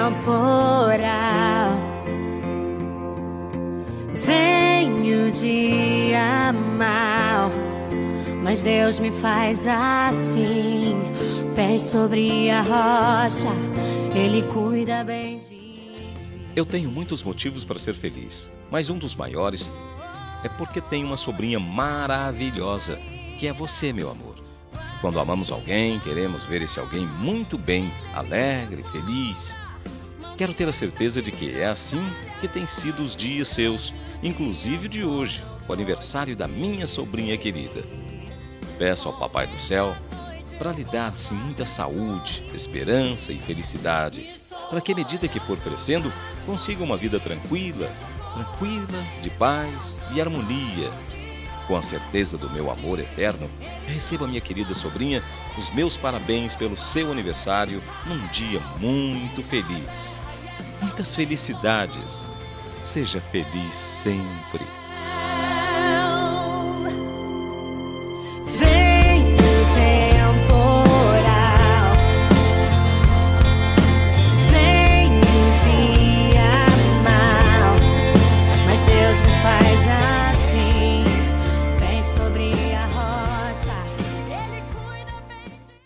temporal. Venho dia mal, mas Deus me faz assim. Pés sobre a rocha, Ele cuida bem de mim. Eu tenho muitos motivos para ser feliz, mas um dos maiores é porque tenho uma sobrinha maravilhosa, que é você, meu amor. Quando amamos alguém, queremos ver esse alguém muito bem, alegre, feliz. Quero ter a certeza de que é assim que tem sido os dias seus, inclusive de hoje, o aniversário da minha sobrinha querida. Peço ao Papai do Céu para lhe dar muita saúde, esperança e felicidade, para que, à medida que for crescendo, consiga uma vida tranquila, de paz e harmonia. Com a certeza do meu amor eterno, receba, minha querida sobrinha, os meus parabéns pelo seu aniversário num dia muito feliz. Muitas felicidades. Seja feliz sempre. Deus me faz